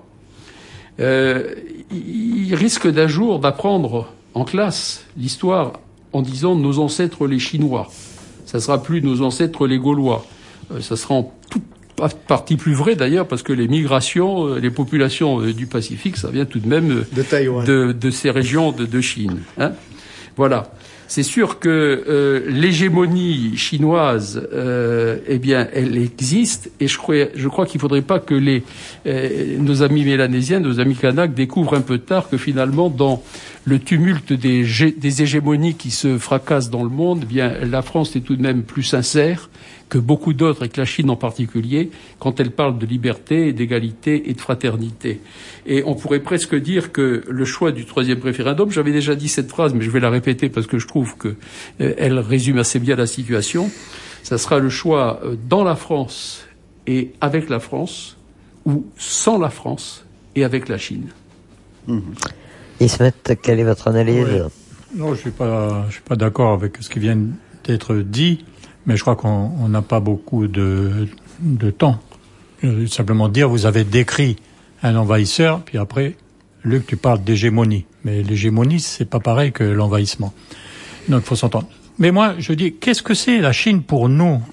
Il risque d'un jour d'apprendre en classe l'histoire en disant nos ancêtres les Chinois. Ça sera plus nos ancêtres les Gaulois. Ça sera en toute partie plus vrai d'ailleurs, parce que les migrations, les populations du Pacifique, ça vient tout de même de Taïwan, de ces régions de Chine. Hein. Voilà. C'est sûr que l'hégémonie chinoise, eh bien, elle existe, et je crois qu'il faudrait pas que nos amis mélanésiens, nos amis kanaks découvrent un peu tard que finalement, dans le tumulte des hégémonies qui se fracassent dans le monde, eh bien, la France est tout de même plus sincère que beaucoup d'autres, et que la Chine en particulier, quand elle parle de liberté, d'égalité et de fraternité. Et on pourrait presque dire que le choix du troisième référendum, j'avais déjà dit cette phrase, mais je vais la répéter parce que je trouve que elle résume assez bien la situation, ça sera le choix dans la France et avec la France, ou sans la France et avec la Chine. Ismet, quelle est votre analyse? Oui. Non, je suis pas d'accord avec ce qui vient d'être dit. Mais je crois qu'on n'a pas beaucoup de temps. Simplement dire, vous avez décrit un envahisseur, puis après, Luc, tu parles d'hégémonie. Mais l'hégémonie, c'est pas pareil que l'envahissement. Donc, il faut s'entendre. Mais moi, je dis, qu'est-ce que c'est la Chine pour nous,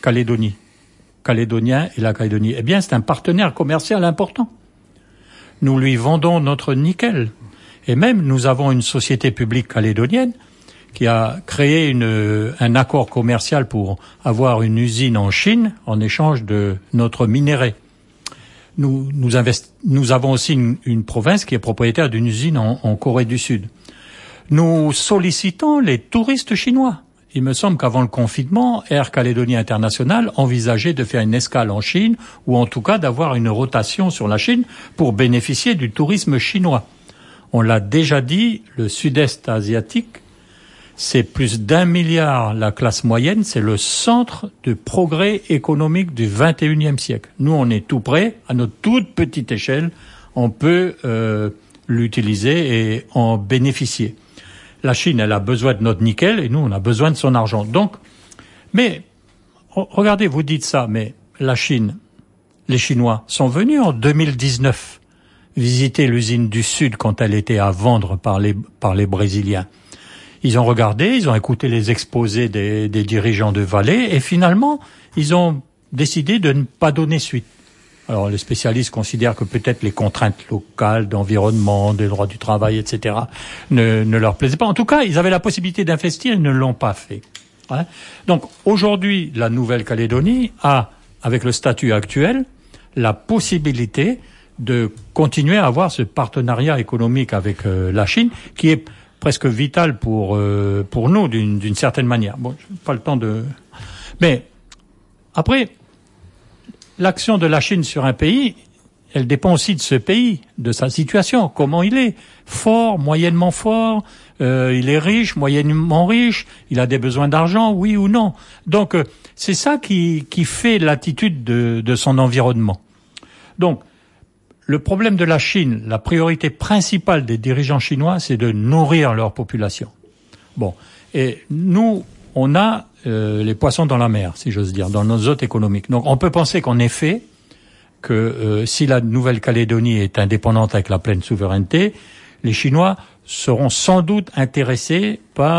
Calédoniens et la Calédonie? Eh bien, c'est un partenaire commercial important. Nous lui vendons notre nickel. Et même, nous avons une société publique calédonienne qui a créé un accord commercial pour avoir une usine en Chine en échange de notre minerai. Nous avons aussi une province qui est propriétaire d'une usine en Corée du Sud. Nous sollicitons les touristes chinois. Il me semble qu'avant le confinement, Air Calédonie International envisageait de faire une escale en Chine, ou en tout cas d'avoir une rotation sur la Chine pour bénéficier du tourisme chinois. On l'a déjà dit, le sud-est asiatique, c'est plus d'1 milliard la classe moyenne, c'est le centre de progrès économique du 21e siècle. Nous, on est tout près, à notre toute petite échelle, on peut l'utiliser et en bénéficier. La Chine, elle a besoin de notre nickel et nous, on a besoin de son argent. Donc, mais, regardez, vous dites ça, mais la Chine, les Chinois sont venus en 2019 visiter l'usine du Sud quand elle était à vendre par les Brésiliens. Ils ont regardé, ils ont écouté les exposés des dirigeants de Vale et finalement, ils ont décidé de ne pas donner suite. Alors, les spécialistes considèrent que peut-être les contraintes locales d'environnement, des droits du travail, etc., ne leur plaisaient pas. En tout cas, ils avaient la possibilité d'investir, ils ne l'ont pas fait. Hein? Donc, aujourd'hui, la Nouvelle-Calédonie a, avec le statut actuel, la possibilité de continuer à avoir ce partenariat économique avec la Chine, qui est presque vital pour nous d'une certaine manière. Bon, j'ai pas le temps de. Mais après, l'action de la Chine sur un pays, elle dépend aussi de ce pays, de sa situation, comment il est, fort, moyennement fort, il est riche, moyennement riche, il a des besoins d'argent, oui ou non. Donc c'est ça qui fait l'attitude de son environnement. Donc le problème de la Chine, la priorité principale des dirigeants chinois, c'est de nourrir leur population. Bon, et nous, on a les poissons dans la mer, si j'ose dire, dans nos hôtes économiques. Donc on peut penser qu'en effet, que si la Nouvelle-Calédonie est indépendante avec la pleine souveraineté, les Chinois seront sans doute intéressés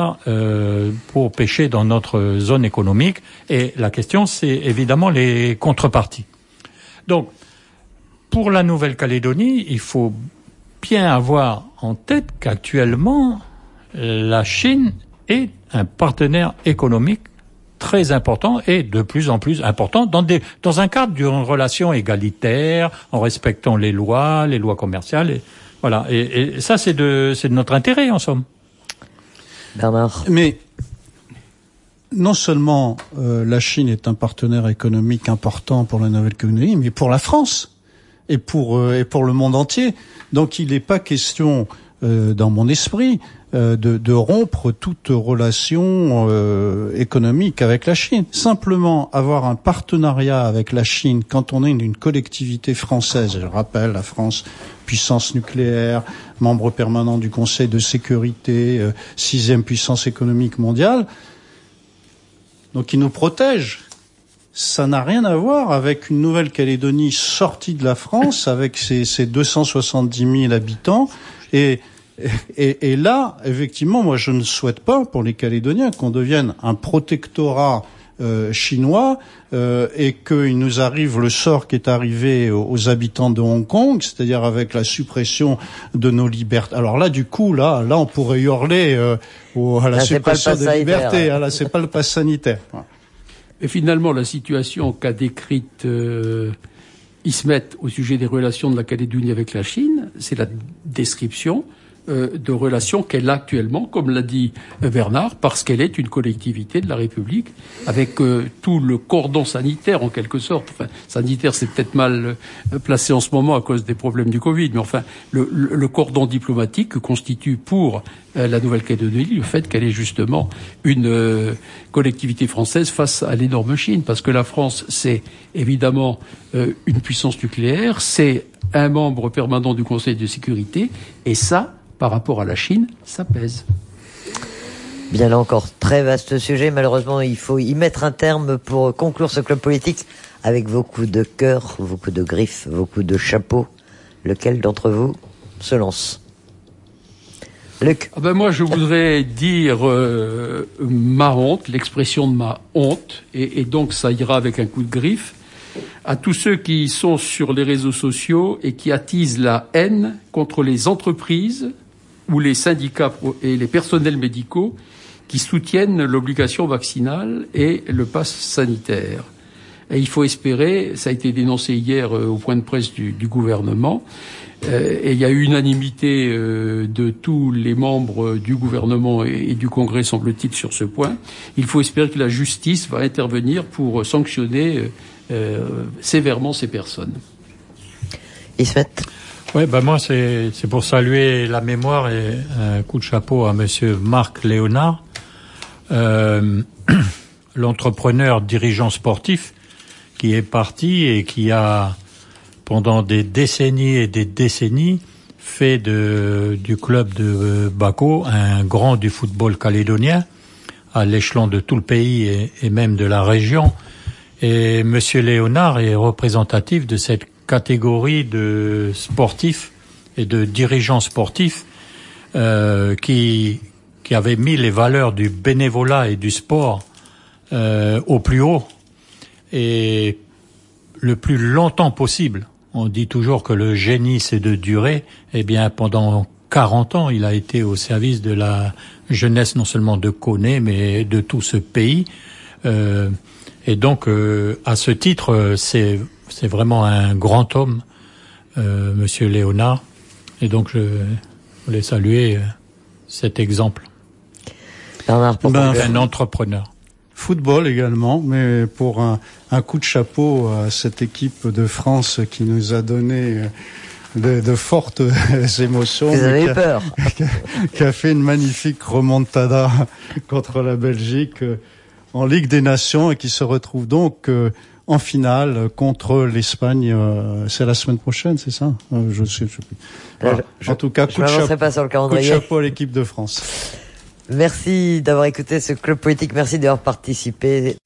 pour pêcher dans notre zone économique. Et la question, c'est évidemment les contreparties. Donc, pour la Nouvelle-Calédonie, il faut bien avoir en tête qu'actuellement, la Chine est un partenaire économique très important et de plus en plus important dans un cadre d'une relation égalitaire, en respectant les lois commerciales. Et, voilà. Et ça, c'est de notre intérêt, en somme. Bernard. Mais non seulement la Chine est un partenaire économique important pour la Nouvelle-Calédonie, mais pour la France. Et pour le monde entier. Donc il n'est pas question, dans mon esprit, de rompre toute relation économique avec la Chine. Simplement avoir un partenariat avec la Chine quand on est une collectivité française. Je rappelle, la France, puissance nucléaire, membre permanent du Conseil de sécurité, 6e puissance économique mondiale. Donc il nous protège. Ça n'a rien à voir avec une Nouvelle-Calédonie sortie de la France, avec ses 270 000 habitants. Et là, effectivement, moi, je ne souhaite pas, pour les Calédoniens, qu'on devienne un protectorat chinois et qu'il nous arrive le sort qui est arrivé aux habitants de Hong Kong, c'est-à-dire avec la suppression de nos libertés. Alors là, du coup, là, on pourrait hurler à la suppression des libertés. Là, c'est pas le pass sanitaire. Et finalement, la situation qu'a décrite Ismet au sujet des relations de la Calédonie avec la Chine, c'est la description de relations qu'elle a actuellement, comme l'a dit Bernard, parce qu'elle est une collectivité de la République, avec tout le cordon sanitaire en quelque sorte. Enfin, sanitaire, c'est peut-être mal placé en ce moment à cause des problèmes du Covid, mais enfin, le cordon diplomatique que constitue pour la Nouvelle-Calédonie le fait qu'elle est justement une collectivité française face à l'énorme Chine, parce que la France, c'est évidemment une puissance nucléaire, c'est un membre permanent du Conseil de sécurité, et ça, par rapport à la Chine, ça pèse. Bien là encore, très vaste sujet. Malheureusement, il faut y mettre un terme pour conclure ce club politique avec vos coups de cœur, vos coups de griffes, vos coups de chapeau. Lequel d'entre vous se lance? Luc. Moi, je voudrais dire ma honte, l'expression de ma honte, et donc ça ira avec un coup de griffe, à tous ceux qui sont sur les réseaux sociaux et qui attisent la haine contre les entreprises ou les syndicats et les personnels médicaux qui soutiennent l'obligation vaccinale et le pass sanitaire. Et il faut espérer, ça a été dénoncé hier au point de presse du gouvernement, et il y a eu unanimité de tous les membres du gouvernement et du Congrès, semble-t-il, sur ce point. Il faut espérer que la justice va intervenir pour sanctionner sévèrement ces personnes. Ismet. Oui, moi c'est pour saluer la mémoire et un coup de chapeau à monsieur Marc Léonard, l'entrepreneur dirigeant sportif qui est parti et qui a pendant des décennies et des décennies fait du club de Baco un grand du football calédonien à l'échelon de tout le pays et même de la région. Et monsieur Léonard est représentatif de cette catégorie de sportifs et de dirigeants sportifs qui avaient mis les valeurs du bénévolat et du sport au plus haut et le plus longtemps possible. On dit toujours que le génie c'est de durer. Eh bien, pendant 40 ans, il a été au service de la jeunesse non seulement de Koné, mais de tout ce pays. Et donc, à ce titre, c'est vraiment un grand homme, monsieur Léonard. Et donc, je voulais saluer cet exemple. Bernard, un entrepreneur. Football également, mais pour un coup de chapeau à cette équipe de France qui nous a donné de fortes émotions. Vous avez peur. Qui a fait une magnifique remontada contre la Belgique en Ligue des Nations et qui se retrouve donc en finale contre l'Espagne. C'est la semaine prochaine, c'est ça? Je sais plus. Voilà. En tout cas, coup de chapeau à l'équipe de France. Merci d'avoir écouté ce club politique. Merci d'avoir participé.